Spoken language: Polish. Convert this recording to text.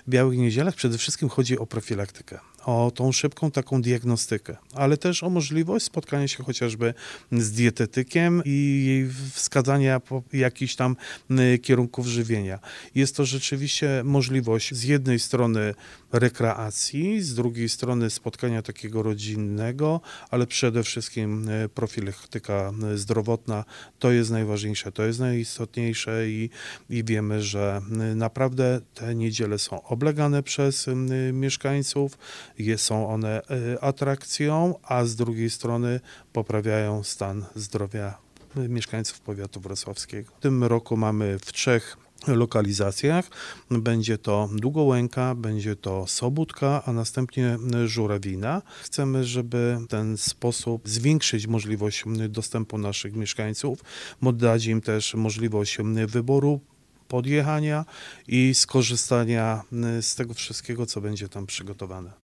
Białych Niedzielach przede wszystkim chodzi o profilaktykę, o tą szybką taką diagnostykę, ale też o możliwość spotkania się chociażby z dietetykiem i wskazania jakichś tam kierunków żywienia. Jest to rzeczywiście możliwość z jednej strony rekreacji, z drugiej strony spotkania takiego rodzinnego, ale przede wszystkim profilaktyka zdrowotna to jest najważniejsze, to jest najistotniejsze i wiemy, że naprawdę te niedziele są oblegane przez mieszkańców, są one atrakcją, a z drugiej strony poprawiają stan zdrowia mieszkańców powiatu wrocławskiego. W tym roku mamy w 3 lokalizacjach. Będzie to Długołęka, będzie to Sobótka, a następnie Żurawina. Chcemy, żeby w ten sposób zwiększyć możliwość dostępu naszych mieszkańców, dać im też możliwość wyboru, podjechania i skorzystania z tego wszystkiego, co będzie tam przygotowane.